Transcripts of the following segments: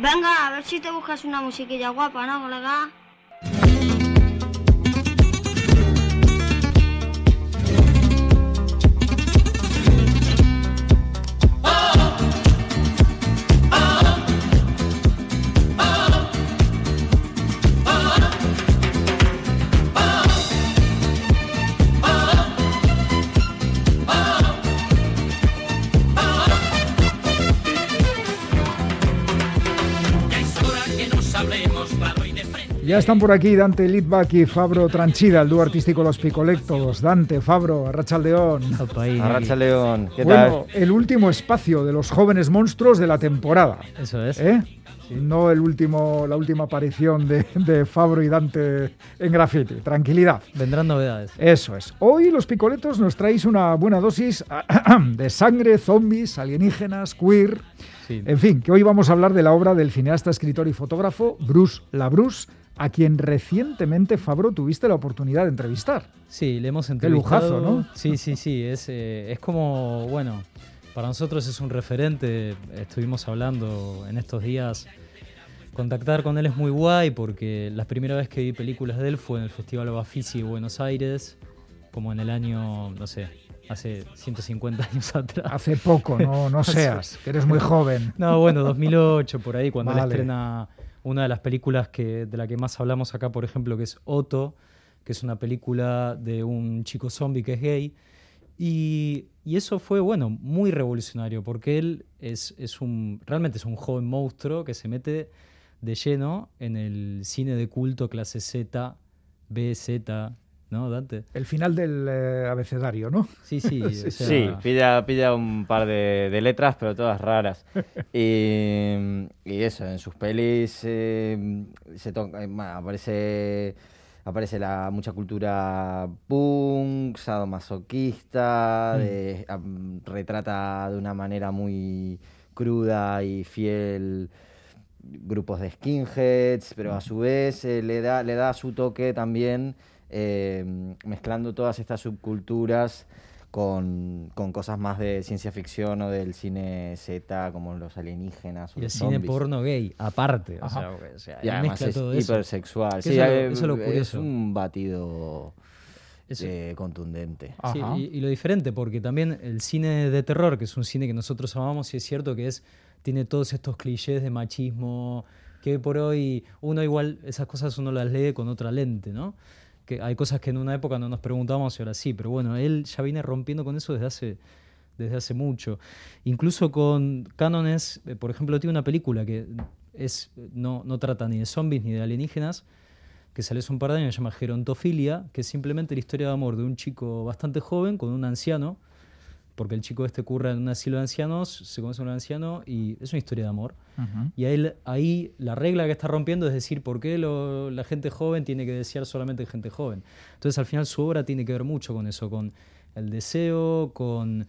Venga, a ver si te buscas una musiquilla guapa, ¿no, colega? Ya están por aquí Dante Litvak y Fabro Tranchida, el dúo artístico Los Picolectos. Dante, Fabro, Arratsaldeon. Arratsaldeon, ¿qué bueno, tal? El último espacio de los jóvenes monstruos de la temporada. Eso es. Sí. No la última aparición de Fabro y Dante en Graffiti. Tranquilidad. Vendrán novedades. Eso es. Hoy Los Picoletos nos traéis una buena dosis de sangre, zombies, alienígenas, queer. Sí. En fin, que hoy vamos a hablar de la obra del cineasta, escritor y fotógrafo Bruce LaBruce, a quien recientemente, Fabro, tuviste la oportunidad de entrevistar. Sí, le hemos Qué entrevistado. lujazo, ¿no? Sí. Es como, bueno, para nosotros es un referente. Estuvimos hablando en estos días. Contactar con él es muy guay porque la primera vez que vi películas de él fue en el Festival Bafisi de Buenos Aires, como en el año, no sé, hace 150 años atrás. Hace poco, no seas, que eres muy joven. No, bueno, 2008, por ahí, cuando Vale. él estrena una de las películas de la que más hablamos acá, por ejemplo, que es Otto, que es una película de un chico zombie que es gay. Y eso fue, bueno, muy revolucionario, porque él realmente es un joven monstruo que se mete de lleno en el cine de culto clase Z, B, Z, ¿no, Dante? El final del abecedario, ¿no? Sí. O sea, Sí, pilla un par de letras, pero todas raras. Y eso, en sus pelis aparece mucha cultura punk, sadomasoquista, retrata de una manera muy cruda y fiel grupos de skinheads, pero a su vez le da su toque también, mezclando todas estas subculturas con cosas más de ciencia ficción o del cine Z, como los alienígenas o y el los cine zombies. porno gay, aparte. Ajá. O sea, Y él además mezcla es todo eso. hipersexual. Que Sí, eso es lo curioso. es un batido Eso. contundente. Sí, Ajá. y lo diferente, porque también el cine de terror, que es un cine que nosotros amamos, y es cierto que tiene todos estos clichés de machismo, que por hoy uno igual, esas cosas uno las lee con otra lente, ¿no? Que hay cosas que en una época no nos preguntábamos y ahora sí, pero bueno, él ya viene rompiendo con eso desde hace mucho. Incluso con cánones, por ejemplo, tiene una película que no trata ni de zombies ni de alienígenas, que salió hace un par de años, se llama Gerontofilia, que es simplemente la historia de amor de un chico bastante joven con un anciano, porque el chico curra en un asilo de ancianos, se conoce con un anciano y es una historia de amor. Uh-huh. Y ahí la regla que está rompiendo es decir, ¿por qué la gente joven tiene que desear solamente gente joven? Entonces al final su obra tiene que ver mucho con eso, con el deseo, con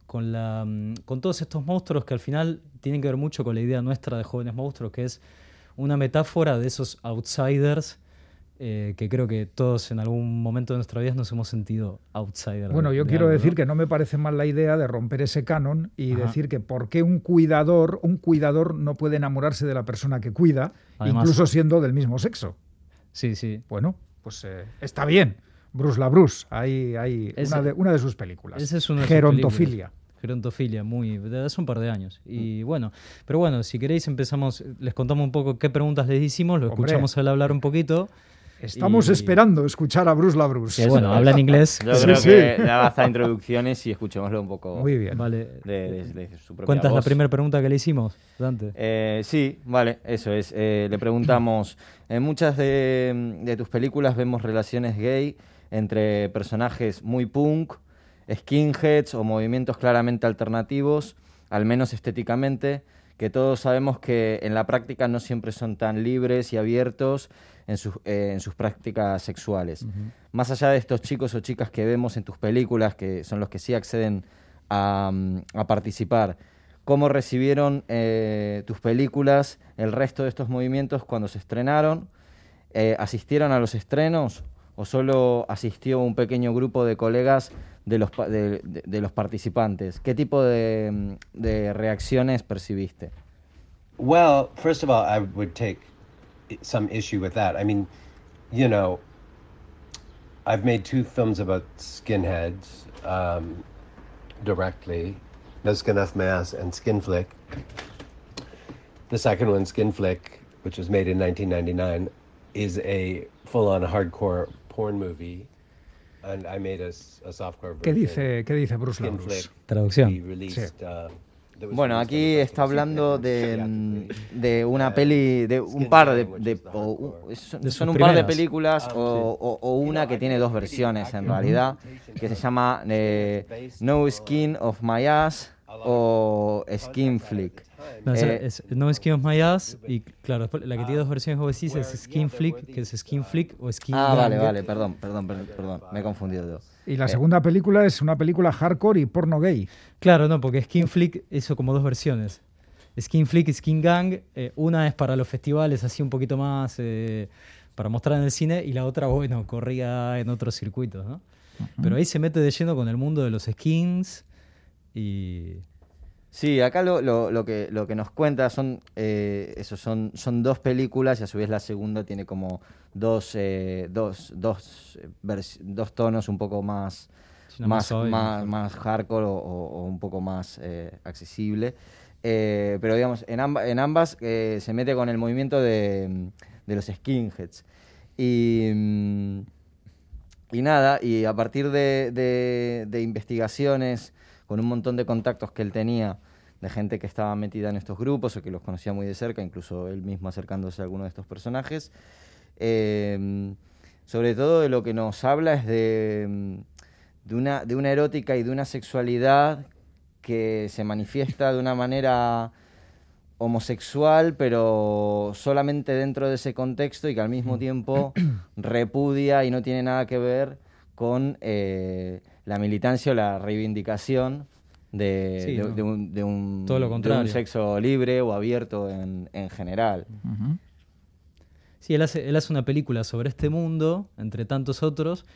todos estos monstruos que al final tienen que ver mucho con la idea nuestra de jóvenes monstruos, que es una metáfora de esos outsiders que creo que todos en algún momento de nuestra vida nos hemos sentido outsiders. Bueno, yo quiero decir que no me parece mal la idea de romper ese canon y decir que por qué un cuidador no puede enamorarse de la persona que cuida, además, incluso siendo del mismo sexo. Sí. Bueno, pues está bien. Bruce LaBruce, hay una de sus películas. Esa es una de sus Gerontofilia. Gerontofilia, de hace un par de años. Y bueno, pero bueno, si queréis empezamos, les contamos un poco qué preguntas les hicimos, lo escuchamos a él hablar un poquito. Estamos esperando escuchar a Bruce LaBruce. Que bueno, habla en inglés. Yo creo que le basta introducciones y escuchémoslo un poco. Muy bien. Vale. De su propia ¿Cuentas voz. la primera pregunta que le hicimos, Dante? Sí, vale, eso es. Le preguntamos, en muchas de tus películas vemos relaciones gay entre personajes muy punk, skinheads o movimientos claramente alternativos, al menos estéticamente, que todos sabemos que en la práctica no siempre son tan libres y abiertos en sus prácticas sexuales. Uh-huh. Más allá de estos chicos o chicas que vemos en tus películas, que son los que sí acceden a participar, ¿cómo recibieron tus películas el resto de estos movimientos cuando se estrenaron? ¿Asistieron a los estrenos o solo asistió un pequeño grupo de colegas de los participantes? ¿Qué tipo de reacciones percibiste? Well, first of all, I would take some issue with that. I mean, you know, I've made 2 films about skinheads directly, No Skin Off My Ass and Skin Flick. The second one, Skin Flick, which was made in 1999, is a full-on hardcore porn movie, and I made a softcore version. ¿Qué dice Bruce Skin Labrus? Flick. Traducción. We released, that was Bueno, released aquí on the está hablando theatrically. de una peli, de un par son un par de películas o una que tiene 2 versiones en realidad, que se llama No Skin of My Ass o Skin Flick. No, es No Skin of My Ass y claro, después la que tiene 2 versiones como decís es Skin Flick, que es Skin Flick o Skin Gang. Vale, perdón, me he confundido. Y la segunda película es una película hardcore y porno gay. Claro, no, porque Skin Flick hizo como 2 versiones. Skin Flick y Skin Gang, una es para los festivales así un poquito más para mostrar en el cine y la otra, bueno, corría en otros circuitos, ¿no? Pero ahí se mete de lleno con el mundo de los skins y... Sí, acá lo que nos cuenta son 2 películas y a su vez la segunda tiene como dos tonos un poco más hardcore o un poco más accesible. Pero digamos, en ambas se mete con el movimiento de los skinheads. Y nada, y a partir de investigaciones con un montón de contactos que él tenía de gente que estaba metida en estos grupos o que los conocía muy de cerca, incluso él mismo acercándose a alguno de estos personajes. Sobre todo de lo que nos habla es de una erótica y de una sexualidad que se manifiesta de una manera homosexual, pero solamente dentro de ese contexto y que al mismo tiempo repudia y no tiene nada que ver con la militancia o la reivindicación de un sexo libre o abierto en general. Uh-huh. Sí, él hace una película sobre este mundo, entre tantos otros,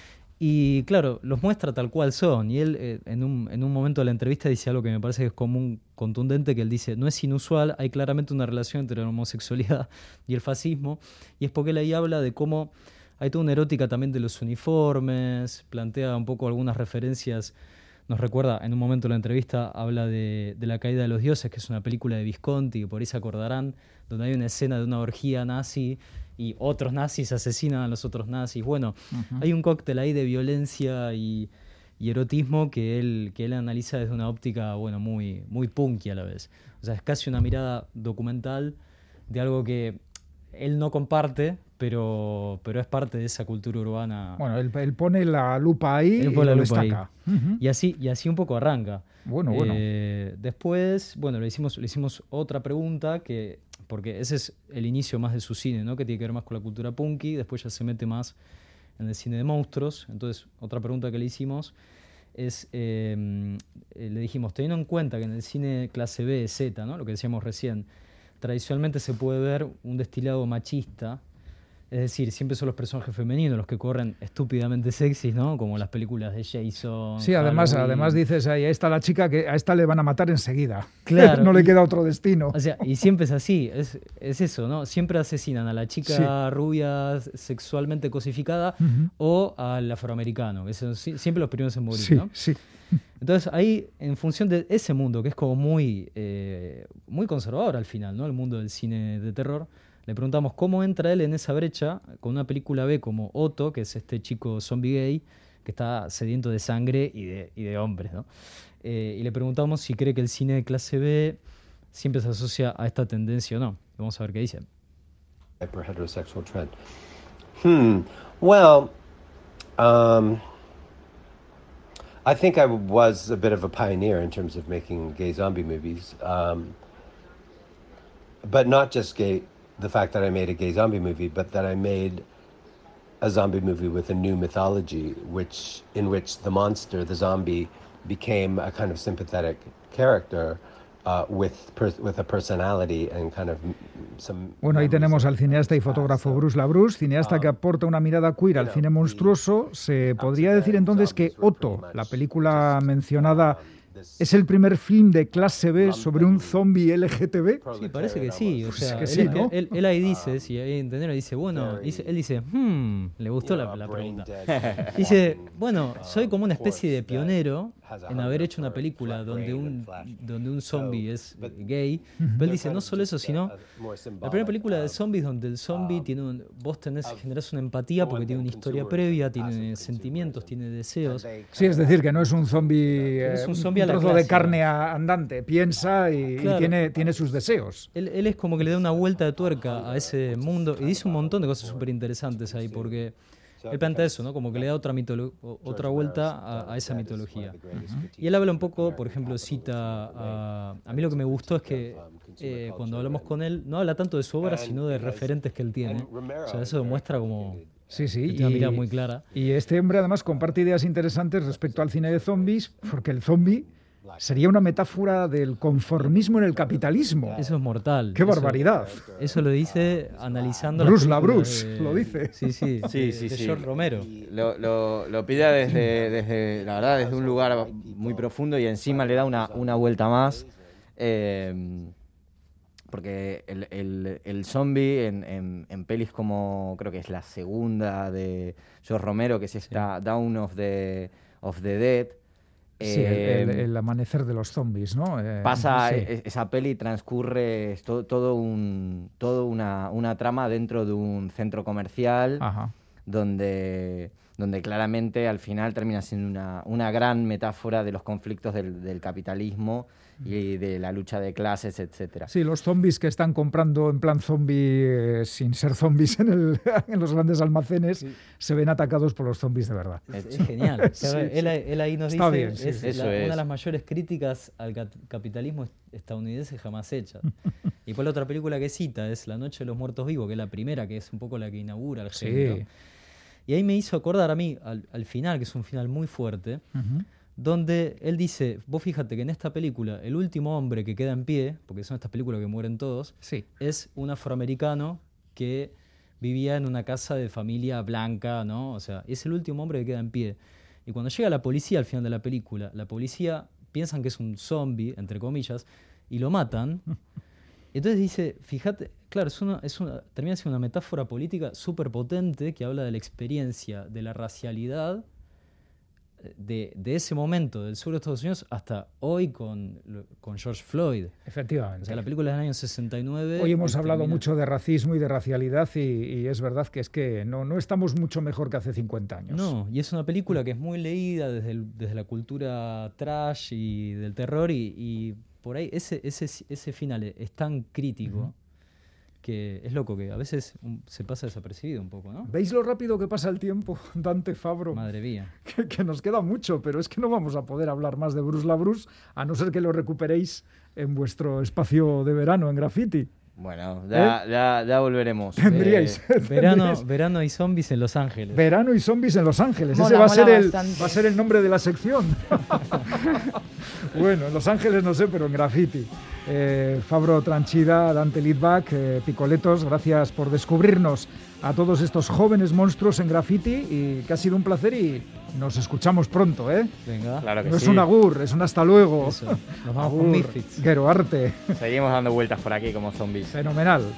y claro, los muestra tal cual son. Y él en un momento de la entrevista dice algo que me parece que es común, contundente, que él dice, no es inusual, hay claramente una relación entre la homosexualidad y el fascismo, y es porque él ahí habla de cómo hay toda una erótica también de los uniformes, plantea un poco algunas referencias. Nos recuerda, en un momento de la entrevista, habla de La caída de los dioses, que es una película de Visconti, que por ahí se acordarán, donde hay una escena de una orgía nazi y otros nazis asesinan a los otros nazis. Bueno, hay un cóctel ahí de violencia y erotismo que él analiza desde una óptica, bueno, muy, muy punky a la vez. O sea, es casi una mirada documental de algo que él no comparte, pero es parte de esa cultura urbana. Bueno, él pone la lupa ahí y lo destaca. Uh-huh. Y así un poco arranca. Bueno. Después, bueno, le hicimos otra pregunta, porque ese es el inicio más de su cine, ¿no? Que tiene que ver más con la cultura punky, después ya se mete más en el cine de monstruos. Entonces, otra pregunta que le hicimos es, le dijimos, teniendo en cuenta que en el cine clase B, Z, ¿no? Lo que decíamos recién, tradicionalmente se puede ver un destilado machista, es decir, siempre son los personajes femeninos los que corren estúpidamente sexys, ¿no? Como las películas de Jason. Sí, además dices, ahí está la chica que a esta le van a matar enseguida. Claro. No le queda otro destino. O sea, y siempre es así, es eso, ¿no? Siempre asesinan a la chica rubia sexualmente cosificada o al afroamericano, que son siempre los primeros en morir, ¿no? Sí. Entonces ahí, en función de ese mundo, que es como muy conservador al final, ¿no? El mundo del cine de terror, le preguntamos cómo entra él en esa brecha con una película B como Otto, que es este chico zombie gay que está sediento de sangre y de hombres, ¿no? Y le preguntamos si cree que el cine de clase B siempre se asocia a esta tendencia o no. Vamos a ver qué dice. Hyper heterosexual trend. Well, I think I was a bit of a pioneer in terms of making gay zombie movies, but not just gay. The fact that I made a gay zombie movie, but that I made a zombie movie with a new mythology, in which the monster, the zombie, became a kind of sympathetic character with a personality and kind of some... Bueno, ahí tenemos al cineasta y fotógrafo Bruce Labrus, cineasta que aporta una mirada queer al cine monstruoso. Se podría decir entonces que Otto, la película mencionada ¿Es el primer film de clase B sobre un zombie LGTB? Sí, parece que sí. O sea, que sí, ¿no? él ahí dice, si hay entender, dice, bueno, él dice, le gustó la pregunta. Dice, bueno, soy como una especie de pionero en haber hecho una película donde un zombie es gay. Pero él dice, no solo eso, sino la primera película de zombies donde el zombie tiene generás una empatía porque tiene una historia previa, tiene sentimientos, tiene deseos. Sí, es decir, que no es un zombie, Es un un zombie a la trozo de clásica. carne andante, piensa y Claro. tiene sus deseos. Él es como que le da una vuelta de tuerca a ese mundo y dice un montón de cosas súper interesantes ahí, porque él plantea eso, ¿no? Como que le da otra vuelta a esa mitología. Y él habla un poco, por ejemplo, cita a mí lo que me gustó es que cuando hablamos con él, no habla tanto de su obra, sino de referentes que él tiene. O sea, eso demuestra como Sí, sí. que tiene una mirada muy clara. Y este hombre además comparte ideas interesantes respecto al cine de zombies, porque el zombie sería una metáfora del conformismo en el capitalismo. Eso es mortal. ¡Qué Eso- barbaridad! Eso lo dice analizando Bruce las películas LaBruce lo dice. Sí, sí, Sí, de sí. George Romero. Lo pide la verdad, desde un lugar muy profundo y encima le da una vuelta más. Porque el zombie en pelis como, creo que es la segunda de George Romero, que es esta Dawn of the Dead. Sí, el amanecer de los zombies, ¿no? Pasa, sí. esa peli transcurre toda una trama dentro de un centro comercial Ajá. donde claramente al final termina siendo una gran metáfora de los conflictos del capitalismo y de la lucha de clases, etcétera. Sí, los zombies que están comprando en plan zombie sin ser zombies en los grandes almacenes se ven atacados por los zombies de verdad. Es genial. O sea, él ahí nos Está dice, bien, sí, es sí. Eso una es. de las mayores críticas al capitalismo estadounidense jamás hechas. Y por la otra película que cita es La Noche de los Muertos Vivos, que es la primera, que es un poco la que inaugura el género. Sí. Y ahí me hizo acordar a mí, al final, que es un final muy fuerte, donde él dice, vos fíjate que en esta película el último hombre que queda en pie, porque son estas películas que mueren todos, Sí. es un afroamericano que vivía en una casa de familia blanca, ¿no? O sea, es el último hombre que queda en pie. Y cuando llega la policía al final de la película, la policía piensan que es un zombie, entre comillas, y lo matan. Entonces dice, fíjate, claro, termina siendo una metáfora política súper potente que habla de la experiencia de la racialidad de ese momento del sur de Estados Unidos hasta hoy con George Floyd. Efectivamente. O sea, la película es del año 69. Hoy hemos y hablado termina- mucho de racismo y de racialidad y es verdad que es que no estamos mucho mejor que hace 50 años. No, y es una película que es muy leída desde la cultura trash y del terror y por ahí ese final es tan crítico que es loco que a veces se pasa desapercibido un poco, ¿no? ¿Veis lo rápido que pasa el tiempo, Dante Fabro? Madre mía. Que nos queda mucho, pero es que no vamos a poder hablar más de Bruce LaBruce a no ser que lo recuperéis en vuestro espacio de verano en Graffiti. Bueno, ya volveremos. Tendríais. Verano y zombies en Los Ángeles. Verano y zombies en Los Ángeles. Mola, Ese va mola a ser el nombre de la sección. Bueno, en Los Ángeles no sé, pero en Graffiti. Fabro Tranchida, Dante Litvak, Picoletos, gracias por descubrirnos a todos estos jóvenes monstruos en Graffiti y que ha sido un placer y nos escuchamos pronto, ¿eh? Venga. Claro que No es sí. un agur, es un hasta luego. Eso. Nos vamos con Agur, Misfits. Gero Arte. Seguimos dando vueltas por aquí como zombies. Fenomenal.